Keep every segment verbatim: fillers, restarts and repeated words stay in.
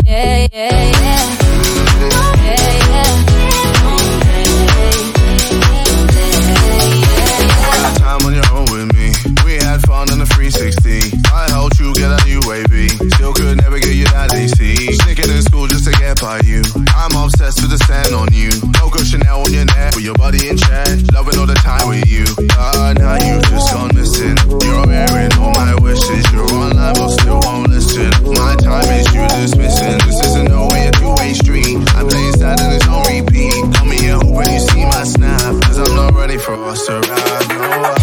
yeah, yeah, yeah. Time on your own with me. We had fun on the three sixty. I helped you get a new wavy. Still could never get you that A C. Sneaking in school just to get by you. I'm obsessed with the sand on you. Coco Chanel on your neck, with your body in check. Loving all the time with you. Ah, now you've just gone missing. You're airing all my wishes. You're online but still won't listen. My time is you dismissing. This isn't no way a two-way street. I'm playing sad and it's on repeat. Call me and hope when you see my snap. Cause I'm not ready for us to ride. No,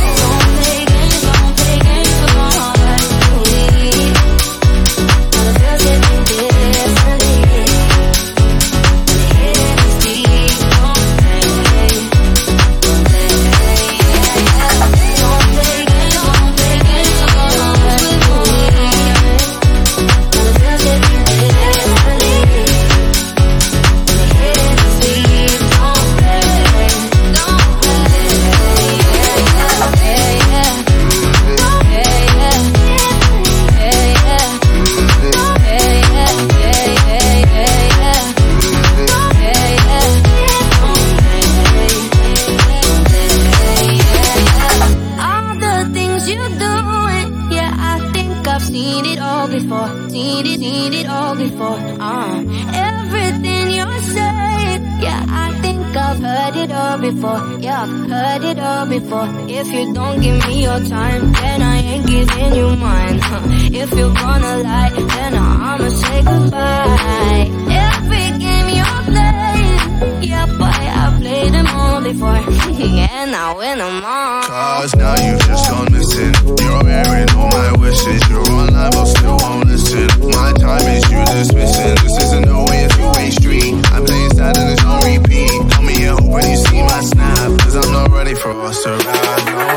if you don't give me your time, then I ain't giving you mine. Huh. If you're gonna lie, then I'ma say goodbye. Every game you play, yeah, boy, I played them all before, and I win them all. Cause now you've just gone missing. You're airing all my wishes. You're online but still won't listen. My time is you dismissing. This isn't no way a two-way street. I'm playing sad and it's on repeat. Call me and hope when you see my snap. Cause I'm not ready for us to ride. No.